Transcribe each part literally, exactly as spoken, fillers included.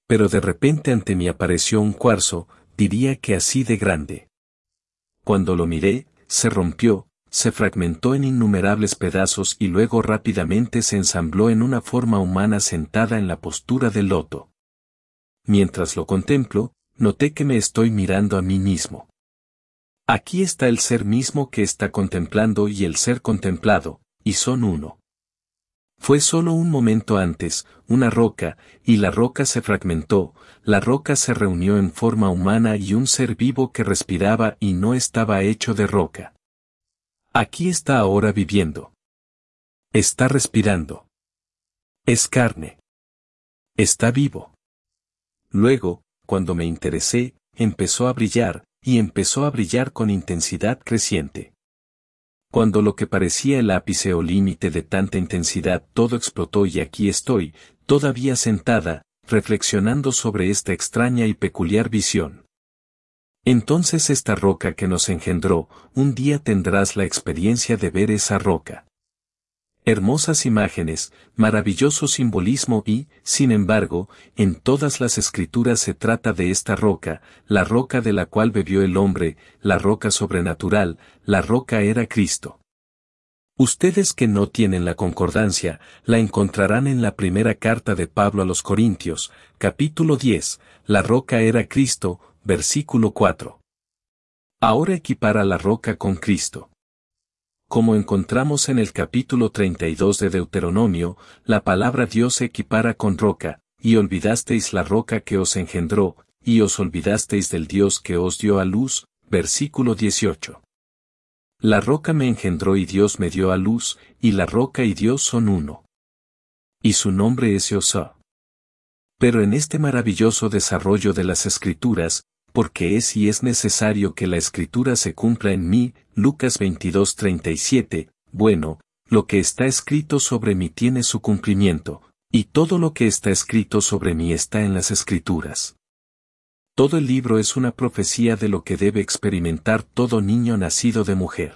Pero de repente ante mí apareció un cuarzo, diría que así de grande. Cuando lo miré, se rompió, se fragmentó en innumerables pedazos y luego rápidamente se ensambló en una forma humana sentada en la postura del loto. Mientras lo contemplo, noté que me estoy mirando a mí mismo. Aquí está el ser mismo que está contemplando y el ser contemplado, y son uno. Fue solo un momento antes, una roca, y la roca se fragmentó, la roca se reunió en forma humana y un ser vivo que respiraba y no estaba hecho de roca. Aquí está ahora viviendo. Está respirando. Es carne. Está vivo. Luego, cuando me interesé, empezó a brillar, y empezó a brillar con intensidad creciente. Cuando lo que parecía el ápice o límite de tanta intensidad todo explotó y aquí estoy, todavía sentada, reflexionando sobre esta extraña y peculiar visión. Entonces esta roca que nos engendró, un día tendrás la experiencia de ver esa roca. Hermosas imágenes, maravilloso simbolismo y, sin embargo, en todas las escrituras se trata de esta roca, la roca de la cual bebió el hombre, la roca sobrenatural, la roca era Cristo. Ustedes que no tienen la concordancia, la encontrarán en la primera carta de Pablo a los Corintios, capítulo diez, la roca era Cristo, versículo cuatro. Ahora equipara la roca con Cristo. Como encontramos en el capítulo treinta y dos de Deuteronomio, la palabra Dios se equipara con roca, y olvidasteis la roca que os engendró, y os olvidasteis del Dios que os dio a luz, versículo dieciocho. La roca me engendró y Dios me dio a luz, y la roca y Dios son uno. Y su nombre es Jehová. Pero en este maravilloso desarrollo de las Escrituras, porque es y es necesario que la Escritura se cumpla en mí, Lucas veintidós treinta y siete, bueno, lo que está escrito sobre mí tiene su cumplimiento, y todo lo que está escrito sobre mí está en las Escrituras. Todo el libro es una profecía de lo que debe experimentar todo niño nacido de mujer.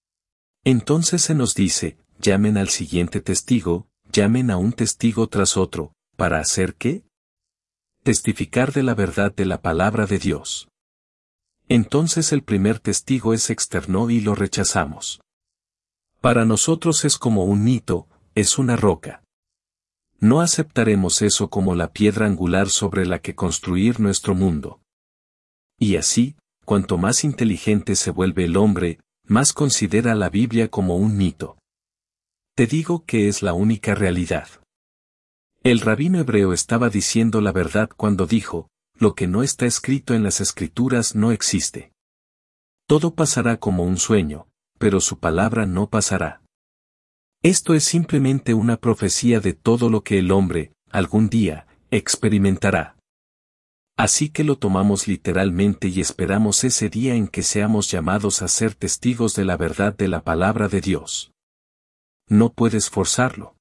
Entonces se nos dice, llamen al siguiente testigo, llamen a un testigo tras otro, ¿para hacer qué? Testificar de la verdad de la palabra de Dios. Entonces el primer testigo es externo y lo rechazamos. Para nosotros es como un mito, es una roca. No aceptaremos eso como la piedra angular sobre la que construir nuestro mundo. Y así, cuanto más inteligente se vuelve el hombre, más considera la Biblia como un mito. Te digo que es la única realidad. El rabino hebreo estaba diciendo la verdad cuando dijo, lo que no está escrito en las Escrituras no existe. Todo pasará como un sueño, pero su palabra no pasará. Esto es simplemente una profecía de todo lo que el hombre, algún día, experimentará. Así que lo tomamos literalmente y esperamos ese día en que seamos llamados a ser testigos de la verdad de la palabra de Dios. No puedes forzarlo.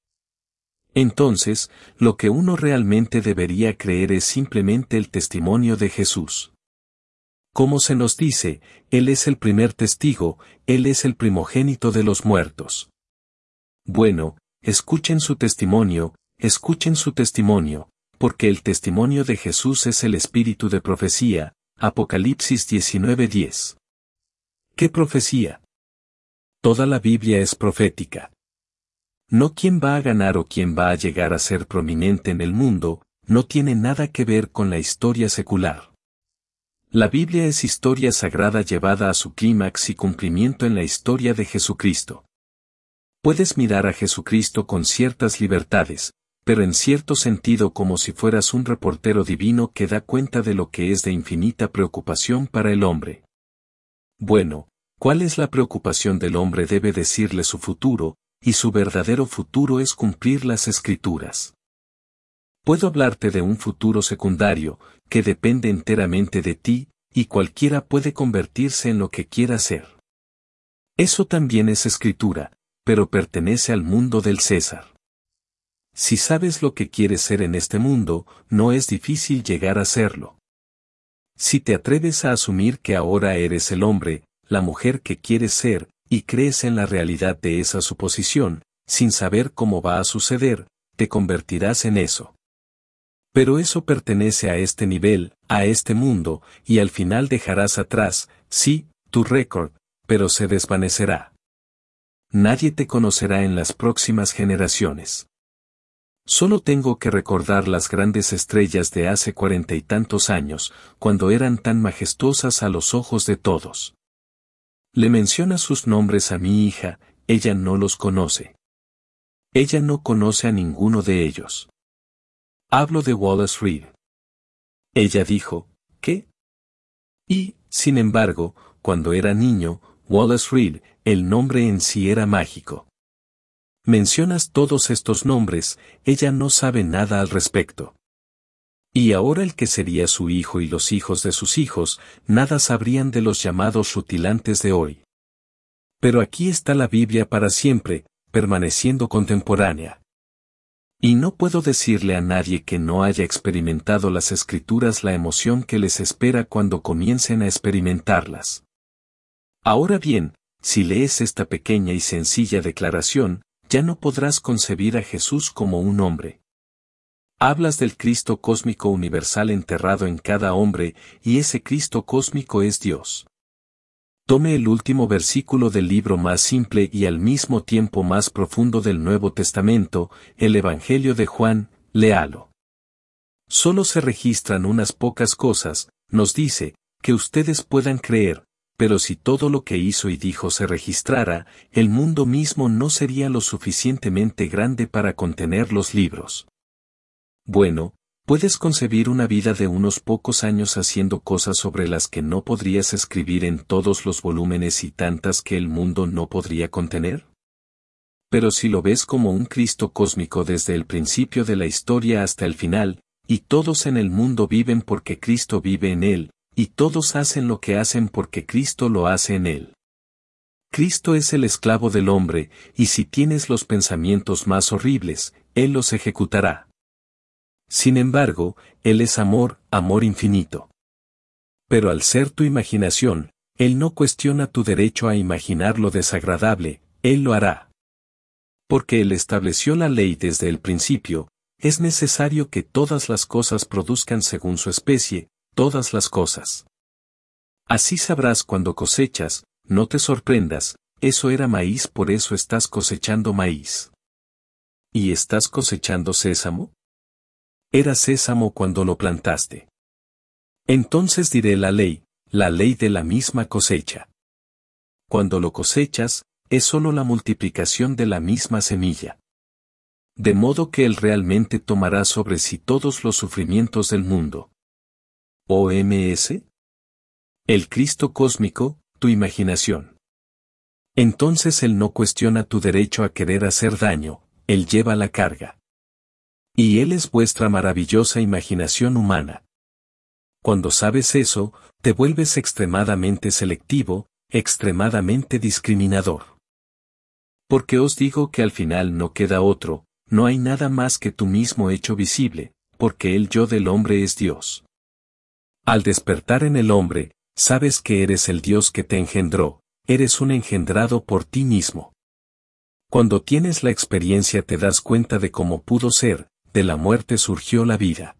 Entonces, lo que uno realmente debería creer es simplemente el testimonio de Jesús. Como se nos dice, Él es el primer testigo, Él es el primogénito de los muertos. Bueno, escuchen su testimonio, escuchen su testimonio, porque el testimonio de Jesús es el espíritu de profecía, Apocalipsis diecinueve diez. ¿Qué profecía? Toda la Biblia es profética. No quién va a ganar o quién va a llegar a ser prominente en el mundo, no tiene nada que ver con la historia secular. La Biblia es historia sagrada llevada a su clímax y cumplimiento en la historia de Jesucristo. Puedes mirar a Jesucristo con ciertas libertades, pero en cierto sentido como si fueras un reportero divino que da cuenta de lo que es de infinita preocupación para el hombre. Bueno, ¿cuál es la preocupación del hombre? Debe decirle su futuro, y su verdadero futuro es cumplir las Escrituras. Puedo hablarte de un futuro secundario, que depende enteramente de ti, y cualquiera puede convertirse en lo que quiera ser. Eso también es Escritura, pero pertenece al mundo del César. Si sabes lo que quieres ser en este mundo, no es difícil llegar a serlo. Si te atreves a asumir que ahora eres el hombre, la mujer que quieres ser, y crees en la realidad de esa suposición, sin saber cómo va a suceder, te convertirás en eso. Pero eso pertenece a este nivel, a este mundo, y al final dejarás atrás, sí, tu récord, pero se desvanecerá. Nadie te conocerá en las próximas generaciones. Solo tengo que recordar las grandes estrellas de hace cuarenta y tantos años, cuando eran tan majestuosas a los ojos de todos. Le menciona sus nombres a mi hija, ella no los conoce. Ella no conoce a ninguno de ellos. Hablo de Wallace Reid. Ella dijo, ¿qué? Y, sin embargo, cuando era niño, Wallace Reid, el nombre en sí era mágico. Mencionas todos estos nombres, ella no sabe nada al respecto. Y ahora el que sería su hijo y los hijos de sus hijos, nada sabrían de los llamados rutilantes de hoy. Pero aquí está la Biblia para siempre, permaneciendo contemporánea. Y no puedo decirle a nadie que no haya experimentado las Escrituras la emoción que les espera cuando comiencen a experimentarlas. Ahora bien, si lees esta pequeña y sencilla declaración, ya no podrás concebir a Jesús como un hombre. Hablas del Cristo cósmico universal enterrado en cada hombre, y ese Cristo cósmico es Dios. Tome el último versículo del libro más simple y al mismo tiempo más profundo del Nuevo Testamento, el Evangelio de Juan, léalo. Solo se registran unas pocas cosas, nos dice, que ustedes puedan creer, pero si todo lo que hizo y dijo se registrara, el mundo mismo no sería lo suficientemente grande para contener los libros. Bueno, ¿puedes concebir una vida de unos pocos años haciendo cosas sobre las que no podrías escribir en todos los volúmenes y tantas que el mundo no podría contener? Pero si lo ves como un Cristo cósmico desde el principio de la historia hasta el final, y todos en el mundo viven porque Cristo vive en él, y todos hacen lo que hacen porque Cristo lo hace en él. Cristo es el esclavo del hombre, y si tienes los pensamientos más horribles, él los ejecutará. Sin embargo, él es amor, amor infinito. Pero al ser tu imaginación, él no cuestiona tu derecho a imaginar lo desagradable, él lo hará. Porque él estableció la ley desde el principio, es necesario que todas las cosas produzcan según su especie, todas las cosas. Así sabrás cuando cosechas, no te sorprendas, eso era maíz, por eso estás cosechando maíz. ¿Y estás cosechando sésamo? Era sésamo cuando lo plantaste. Entonces diré la ley, la ley de la misma cosecha. Cuando lo cosechas, es solo la multiplicación de la misma semilla. De modo que él realmente tomará sobre sí todos los sufrimientos del mundo. O M S. El Cristo cósmico, tu imaginación. Entonces él no cuestiona tu derecho a querer hacer daño, él lleva la carga. Y él es vuestra maravillosa imaginación humana. Cuando sabes eso, te vuelves extremadamente selectivo, extremadamente discriminador. Porque os digo que al final no queda otro, no hay nada más que tú mismo hecho visible, porque el yo del hombre es Dios. Al despertar en el hombre, sabes que eres el Dios que te engendró, eres un engendrado por ti mismo. Cuando tienes la experiencia te das cuenta de cómo pudo ser, de la muerte surgió la vida.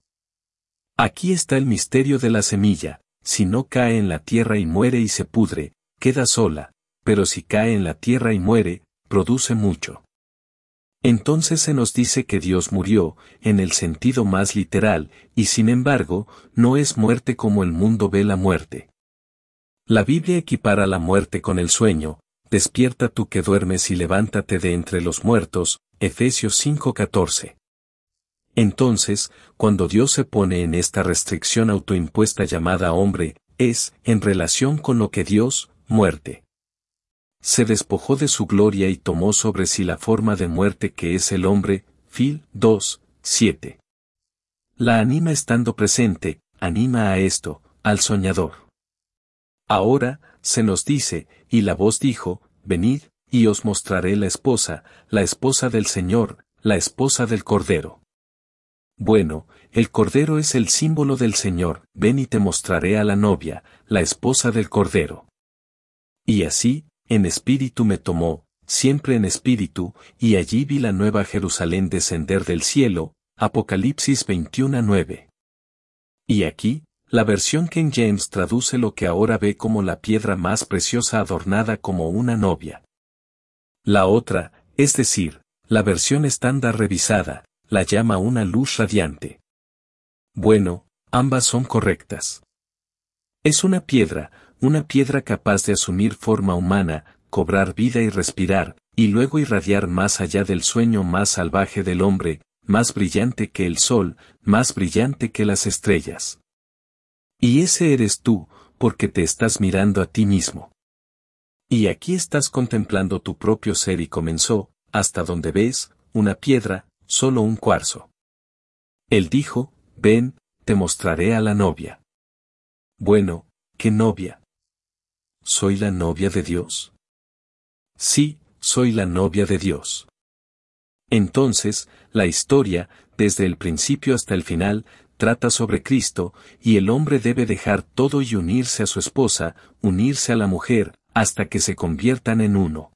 Aquí está el misterio de la semilla, si no cae en la tierra y muere y se pudre, queda sola, pero si cae en la tierra y muere, produce mucho. Entonces se nos dice que Dios murió, en el sentido más literal, y sin embargo, no es muerte como el mundo ve la muerte. La Biblia equipara la muerte con el sueño, despierta tú que duermes y levántate de entre los muertos, Efesios cinco catorce. Entonces, cuando Dios se pone en esta restricción autoimpuesta llamada hombre, es, en relación con lo que Dios, muerte. Se despojó de su gloria y tomó sobre sí la forma de muerte que es el hombre, Fil dos, siete. La anima estando presente, anima a esto, al soñador. Ahora, se nos dice, y la voz dijo, venid, y os mostraré la esposa, la esposa del Señor, la esposa del Cordero. Bueno, el Cordero es el símbolo del Señor, ven y te mostraré a la novia, la esposa del Cordero. Y así, en espíritu me tomó, siempre en espíritu, y allí vi la nueva Jerusalén descender del cielo, Apocalipsis veintiuno nueve. Y aquí, la versión King James traduce lo que ahora ve como la piedra más preciosa adornada como una novia. La otra, es decir, la versión estándar revisada, la llama una luz radiante. Bueno, ambas son correctas. Es una piedra, una piedra capaz de asumir forma humana, cobrar vida y respirar, y luego irradiar más allá del sueño más salvaje del hombre, más brillante que el sol, más brillante que las estrellas. Y ese eres tú, porque te estás mirando a ti mismo. Y aquí estás contemplando tu propio ser y comenzó, hasta donde ves, una piedra, solo un cuarzo. Él dijo, ven, te mostraré a la novia. Bueno, ¿qué novia? ¿Soy la novia de Dios? Sí, soy la novia de Dios. Entonces, la historia, desde el principio hasta el final, trata sobre Cristo, y el hombre debe dejar todo y unirse a su esposa, unirse a la mujer, hasta que se conviertan en uno.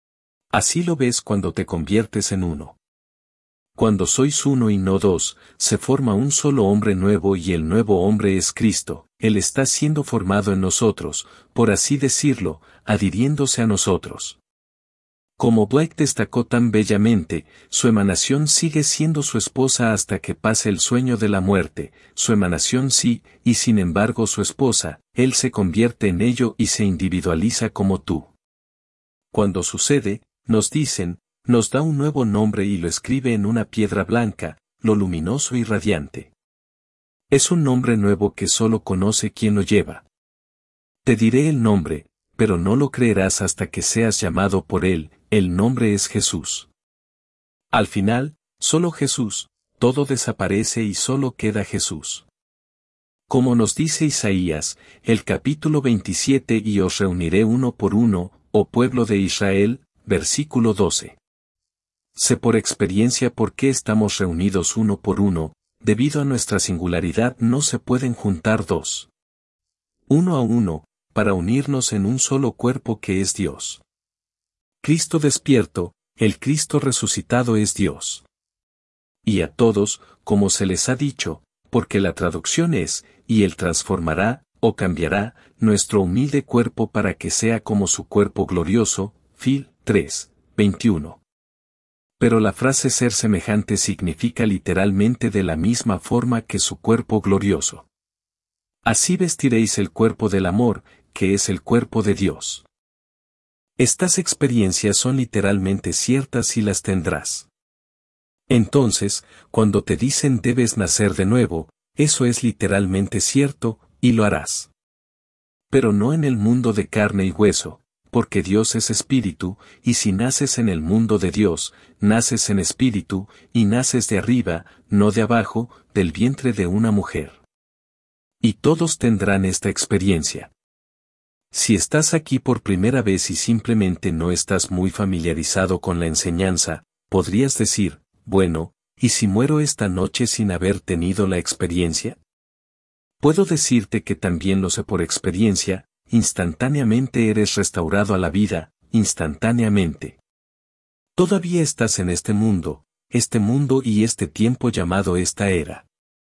Así lo ves cuando te conviertes en uno. Cuando sois uno y no dos, se forma un solo hombre nuevo y el nuevo hombre es Cristo. Él está siendo formado en nosotros, por así decirlo, adhiriéndose a nosotros. Como Blake destacó tan bellamente, su emanación sigue siendo su esposa hasta que pase el sueño de la muerte, su emanación sí, y sin embargo su esposa, él se convierte en ello y se individualiza como tú. Cuando sucede, nos dicen, nos da un nuevo nombre y lo escribe en una piedra blanca, lo luminoso y radiante. Es un nombre nuevo que solo conoce quien lo lleva. Te diré el nombre, pero no lo creerás hasta que seas llamado por él, el nombre es Jesús. Al final, solo Jesús, todo desaparece y solo queda Jesús. Como nos dice Isaías, el capítulo veintisiete y os reuniré uno por uno, oh pueblo de Israel, versículo doce. Sé por experiencia por qué estamos reunidos uno por uno, debido a nuestra singularidad no se pueden juntar dos. Uno a uno, para unirnos en un solo cuerpo que es Dios. Cristo despierto, el Cristo resucitado es Dios. Y a todos, como se les ha dicho, porque la traducción es, y Él transformará, o cambiará, nuestro humilde cuerpo para que sea como su cuerpo glorioso, Fil tres, veintiuno. Pero la frase ser semejante significa literalmente de la misma forma que su cuerpo glorioso. Así vestiréis el cuerpo del amor, que es el cuerpo de Dios. Estas experiencias son literalmente ciertas y las tendrás. Entonces, cuando te dicen debes nacer de nuevo, eso es literalmente cierto, y lo harás. Pero no en el mundo de carne y hueso, porque Dios es espíritu, y si naces en el mundo de Dios, naces en espíritu, y naces de arriba, no de abajo, del vientre de una mujer. Y todos tendrán esta experiencia. Si estás aquí por primera vez y simplemente no estás muy familiarizado con la enseñanza, podrías decir, bueno, ¿y si muero esta noche sin haber tenido la experiencia? Puedo decirte que también lo sé por experiencia, instantáneamente eres restaurado a la vida, instantáneamente. Todavía estás en este mundo, este mundo y este tiempo llamado esta era.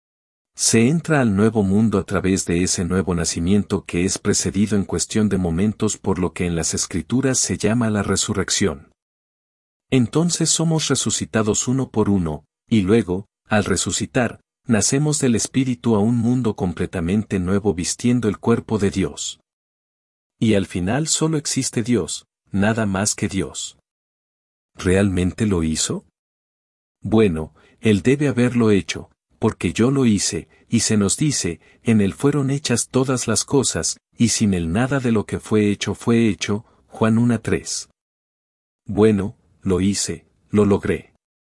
Se entra al nuevo mundo a través de ese nuevo nacimiento que es precedido en cuestión de momentos por lo que en las Escrituras se llama la resurrección. Entonces somos resucitados uno por uno, y luego, al resucitar, nacemos del Espíritu a un mundo completamente nuevo vistiendo el cuerpo de Dios. Y al final solo existe Dios, nada más que Dios. ¿Realmente lo hizo? Bueno, Él debe haberlo hecho, porque yo lo hice, y se nos dice, en Él fueron hechas todas las cosas, y sin Él nada de lo que fue hecho fue hecho, Juan uno tres. Bueno, lo hice, lo logré.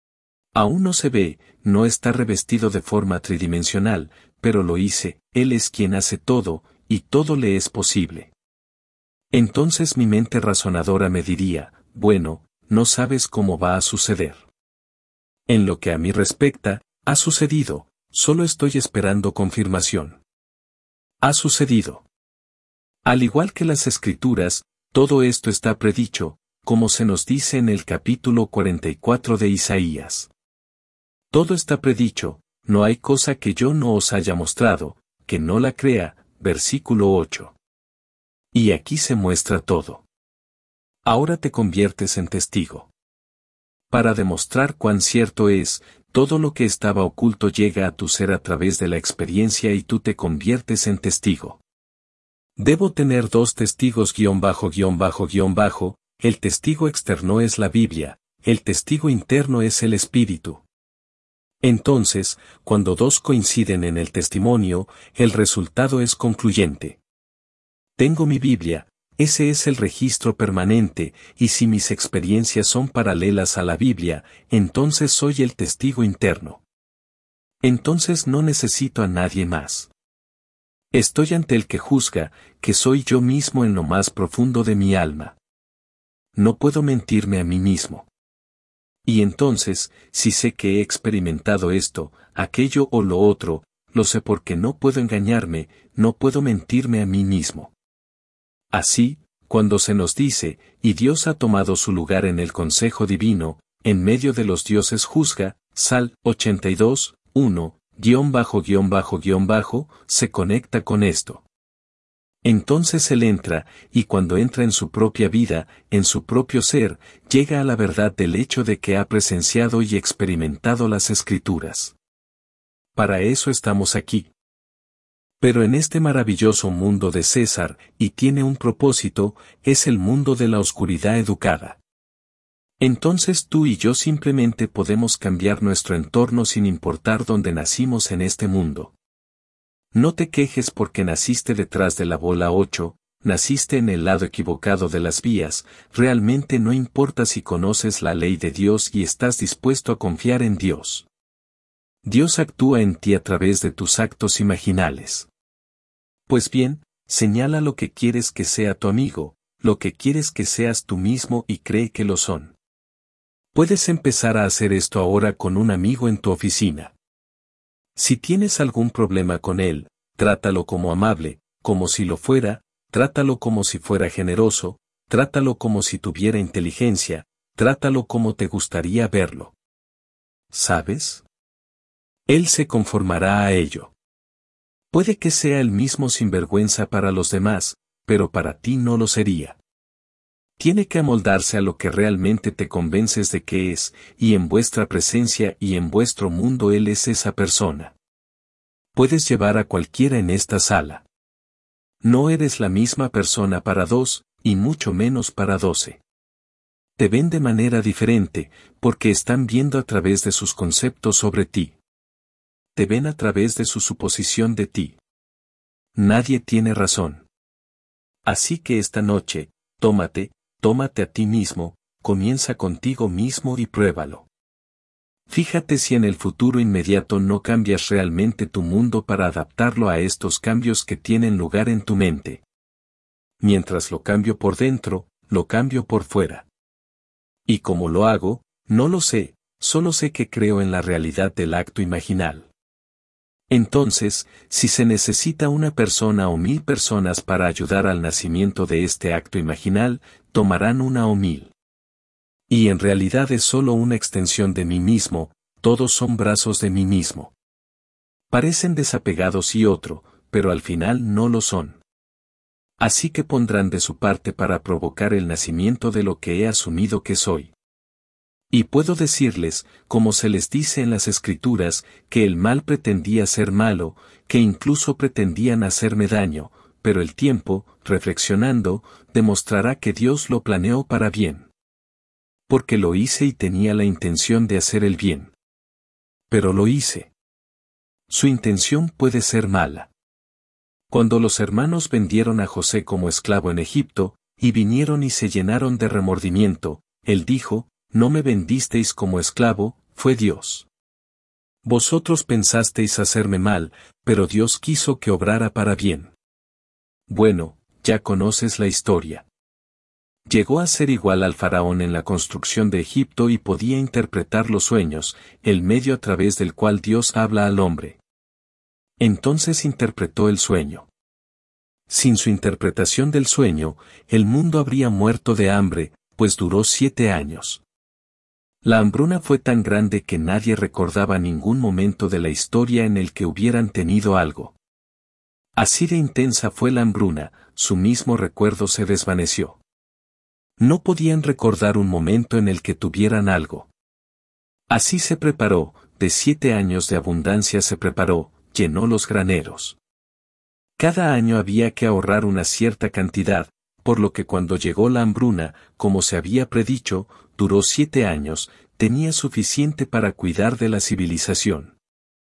Aún no se ve, no está revestido de forma tridimensional, pero lo hice, Él es quien hace todo, y todo le es posible. Entonces mi mente razonadora me diría, bueno, no sabes cómo va a suceder. En lo que a mí respecta, ha sucedido, solo estoy esperando confirmación. Ha sucedido. Al igual que las Escrituras, todo esto está predicho, como se nos dice en el capítulo cuarenta y cuatro de Isaías. Todo está predicho, no hay cosa que yo no os haya mostrado, que no la crea. Versículo ocho. Y aquí se muestra todo. Ahora te conviertes en testigo. Para demostrar cuán cierto es, todo lo que estaba oculto llega a tu ser a través de la experiencia y tú te conviertes en testigo. Debo tener dos testigos guión bajo guión bajo guión bajo, el testigo externo es la Biblia, el testigo interno es el Espíritu. Entonces, cuando dos coinciden en el testimonio, el resultado es concluyente. Tengo mi Biblia, ese es el registro permanente, y si mis experiencias son paralelas a la Biblia, entonces soy el testigo interno. Entonces no necesito a nadie más. Estoy ante el que juzga, que soy yo mismo en lo más profundo de mi alma. No puedo mentirme a mí mismo. Y entonces, si sé que he experimentado esto, aquello o lo otro, lo sé porque no puedo engañarme, no puedo mentirme a mí mismo. Así, cuando se nos dice, y Dios ha tomado su lugar en el consejo divino, en medio de los dioses juzga, Sal ochenta y dos, uno, guión bajo guión bajo guión bajo, se conecta con esto. Entonces él entra, y cuando entra en su propia vida, en su propio ser, llega a la verdad del hecho de que ha presenciado y experimentado las Escrituras. Para eso estamos aquí. Pero en este maravilloso mundo de César, y tiene un propósito, es el mundo de la oscuridad educada. Entonces tú y yo simplemente podemos cambiar nuestro entorno sin importar dónde nacimos en este mundo. No te quejes porque naciste detrás de la bola ocho, naciste en el lado equivocado de las vías, realmente no importa si conoces la ley de Dios y estás dispuesto a confiar en Dios. Dios actúa en ti a través de tus actos imaginales. Pues bien, señala lo que quieres que sea tu amigo, lo que quieres que seas tú mismo y cree que lo son. Puedes empezar a hacer esto ahora con un amigo en tu oficina. Si tienes algún problema con él, trátalo como amable, como si lo fuera, trátalo como si fuera generoso, trátalo como si tuviera inteligencia, trátalo como te gustaría verlo. ¿Sabes? Él se conformará a ello. Puede que sea el mismo sinvergüenza para los demás, pero para ti no lo sería. Tiene que amoldarse a lo que realmente te convences de que es, y en vuestra presencia y en vuestro mundo él es esa persona. Puedes llevar a cualquiera en esta sala. No eres la misma persona para dos, y mucho menos para doce. Te ven de manera diferente, porque están viendo a través de sus conceptos sobre ti. Te ven a través de su suposición de ti. Nadie tiene razón. Así que esta noche, tómate, tómate a ti mismo, comienza contigo mismo y pruébalo. Fíjate si en el futuro inmediato no cambias realmente tu mundo para adaptarlo a estos cambios que tienen lugar en tu mente. Mientras lo cambio por dentro, lo cambio por fuera. ¿Y cómo lo hago? No lo sé, solo sé que creo en la realidad del acto imaginal. Entonces, si se necesita una persona o mil personas para ayudar al nacimiento de este acto imaginal, tomarán una o mil. Y en realidad es solo una extensión de mí mismo, todos son brazos de mí mismo. Parecen desapegados y otro, pero al final no lo son. Así que pondrán de su parte para provocar el nacimiento de lo que he asumido que soy. Y puedo decirles, como se les dice en las Escrituras, que el mal pretendía ser malo, que incluso pretendían hacerme daño, pero el tiempo, reflexionando, demostrará que Dios lo planeó para bien. Porque lo hice y tenía la intención de hacer el bien. Pero lo hice. Su intención puede ser mala. Cuando los hermanos vendieron a José como esclavo en Egipto, y vinieron y se llenaron de remordimiento, él dijo, no me vendisteis como esclavo, fue Dios. Vosotros pensasteis hacerme mal, pero Dios quiso que obrara para bien. Bueno, ya conoces la historia. Llegó a ser igual al faraón en la construcción de Egipto y podía interpretar los sueños, el medio a través del cual Dios habla al hombre. Entonces interpretó el sueño. Sin su interpretación del sueño, el mundo habría muerto de hambre, pues duró siete años. La hambruna fue tan grande que nadie recordaba ningún momento de la historia en el que hubieran tenido algo. Así de intensa fue la hambruna, su mismo recuerdo se desvaneció. No podían recordar un momento en el que tuvieran algo. Así se preparó, de siete años de abundancia se preparó, llenó los graneros. Cada año había que ahorrar una cierta cantidad, por lo que cuando llegó la hambruna, como se había predicho, duró siete años, tenía suficiente para cuidar de la civilización.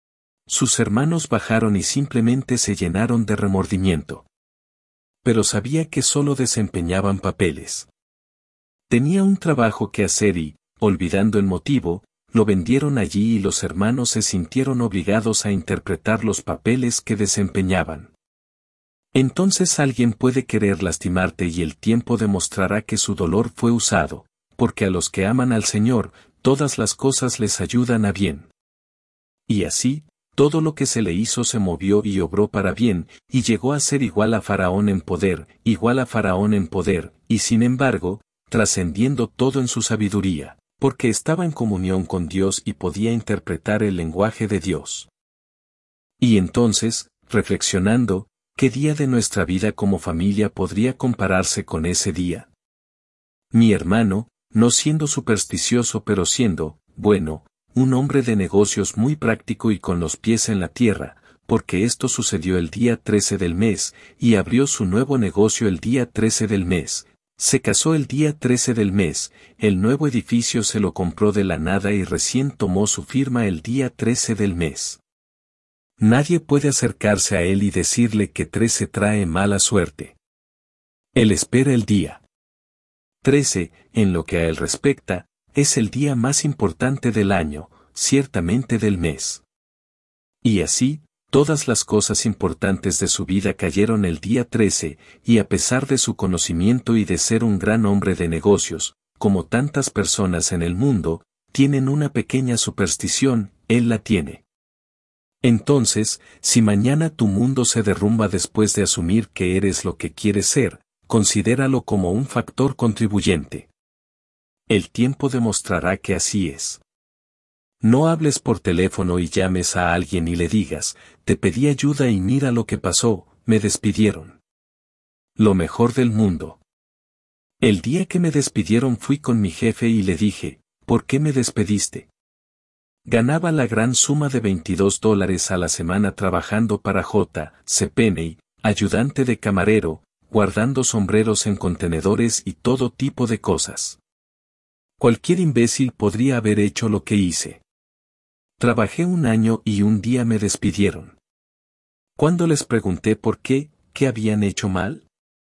Sus hermanos bajaron y simplemente se llenaron de remordimiento. Pero sabía que solo desempeñaban papeles. Tenía un trabajo que hacer y, olvidando el motivo, lo vendieron allí y los hermanos se sintieron obligados a interpretar los papeles que desempeñaban. Entonces alguien puede querer lastimarte y el tiempo demostrará que su dolor fue usado, porque a los que aman al Señor, todas las cosas les ayudan a bien. Y así, todo lo que se le hizo se movió y obró para bien, y llegó a ser igual a Faraón en poder, igual a Faraón en poder, y sin embargo, trascendiendo todo en su sabiduría, porque estaba en comunión con Dios y podía interpretar el lenguaje de Dios. Y entonces, reflexionando, ¿qué día de nuestra vida como familia podría compararse con ese día? Mi hermano, no siendo supersticioso pero siendo, bueno, un hombre de negocios muy práctico y con los pies en la tierra, porque esto sucedió el día trece del mes, y abrió su nuevo negocio el día trece del mes, se casó el día trece del mes, el nuevo edificio se lo compró de la nada y recién tomó su firma el día trece del mes. Nadie puede acercarse a él y decirle que trece trae mala suerte. Él espera el día trece, en lo que a él respecta, es el día más importante del año, ciertamente del mes. Y así, todas las cosas importantes de su vida cayeron el día trece, y a pesar de su conocimiento y de ser un gran hombre de negocios, como tantas personas en el mundo, tienen una pequeña superstición, él la tiene. Entonces, si mañana tu mundo se derrumba después de asumir que eres lo que quieres ser, considéralo como un factor contribuyente. El tiempo demostrará que así es. No hables por teléfono y llames a alguien y le digas, te pedí ayuda y mira lo que pasó, me despidieron. Lo mejor del mundo. El día que me despidieron fui con mi jefe y le dije, ¿por qué me despediste? Ganaba la gran suma de veintidós dólares a la semana trabajando para J C Penney, ayudante de camarero, guardando sombreros en contenedores y todo tipo de cosas. Cualquier imbécil podría haber hecho lo que hice. Trabajé un año y un día me despidieron. Cuando les pregunté por qué, ¿qué habían hecho mal?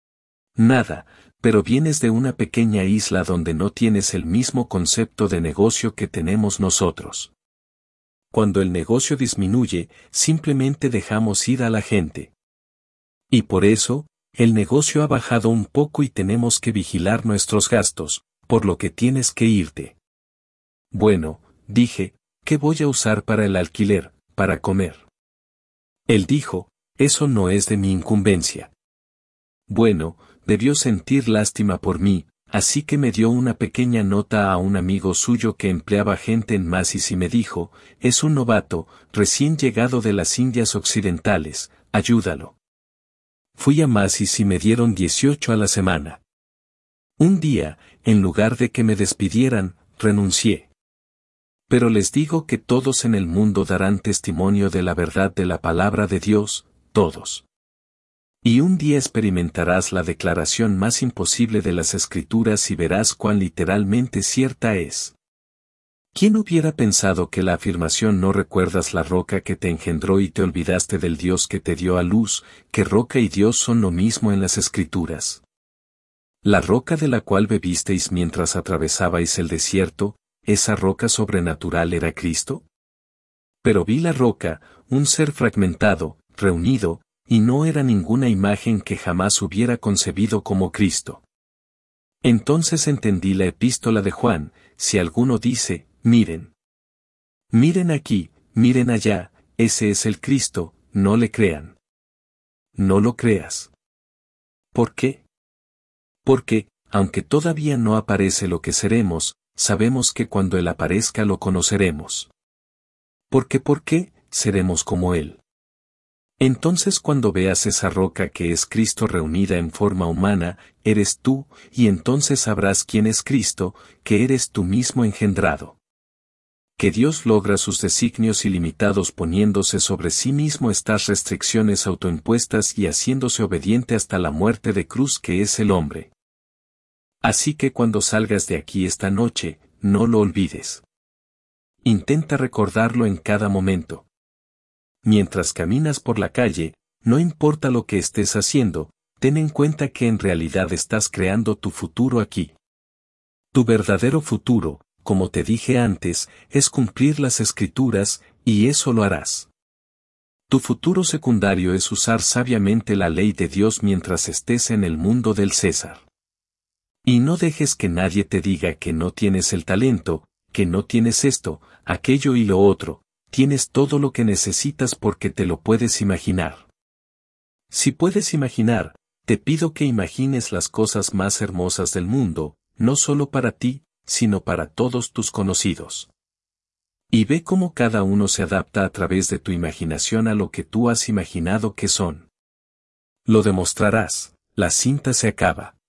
Nada, pero vienes de una pequeña isla donde no tienes el mismo concepto de negocio que tenemos nosotros. Cuando el negocio disminuye, simplemente dejamos ir a la gente. Y por eso, el negocio ha bajado un poco y tenemos que vigilar nuestros gastos, por lo que tienes que irte. Bueno, dije, ¿qué voy a usar para el alquiler, para comer? Él dijo, eso no es de mi incumbencia. Bueno, debió sentir lástima por mí, así que me dio una pequeña nota a un amigo suyo que empleaba gente en Macy's y me dijo, es un novato, recién llegado de las Indias Occidentales, ayúdalo. Fui a Macy's y me dieron dieciocho a la semana. Un día, en lugar de que me despidieran, renuncié. Pero les digo que todos en el mundo darán testimonio de la verdad de la palabra de Dios, todos. Y un día experimentarás la declaración más imposible de las Escrituras y verás cuán literalmente cierta es. ¿Quién hubiera pensado que la afirmación no recuerdas la roca que te engendró y te olvidaste del Dios que te dio a luz, que roca y Dios son lo mismo en las Escrituras? La roca de la cual bebisteis mientras atravesabais el desierto, ¿esa roca sobrenatural era Cristo? Pero vi la roca, un ser fragmentado, reunido, y no era ninguna imagen que jamás hubiera concebido como Cristo. Entonces entendí la epístola de Juan, si alguno dice, miren. Miren aquí, miren allá, ese es el Cristo, no le crean. No lo creas. ¿Por qué? Porque, aunque todavía no aparece lo que seremos, sabemos que cuando Él aparezca lo conoceremos. Porque ¿por qué? Seremos como Él. Entonces cuando veas esa roca que es Cristo reunida en forma humana, eres tú, y entonces sabrás quién es Cristo, que eres tú mismo engendrado. Que Dios logra sus designios ilimitados poniéndose sobre sí mismo estas restricciones autoimpuestas y haciéndose obediente hasta la muerte de cruz que es el hombre. Así que cuando salgas de aquí esta noche, no lo olvides. Intenta recordarlo en cada momento. Mientras caminas por la calle, no importa lo que estés haciendo, ten en cuenta que en realidad estás creando tu futuro aquí. Tu verdadero futuro, como te dije antes, es cumplir las Escrituras, y eso lo harás. Tu futuro secundario es usar sabiamente la ley de Dios mientras estés en el mundo del César. Y no dejes que nadie te diga que no tienes el talento, que no tienes esto, aquello y lo otro, tienes todo lo que necesitas porque te lo puedes imaginar. Si puedes imaginar, te pido que imagines las cosas más hermosas del mundo, no solo para ti, sino para todos tus conocidos. Y ve cómo cada uno se adapta a través de tu imaginación a lo que tú has imaginado que son. Lo demostrarás, la cinta se acaba.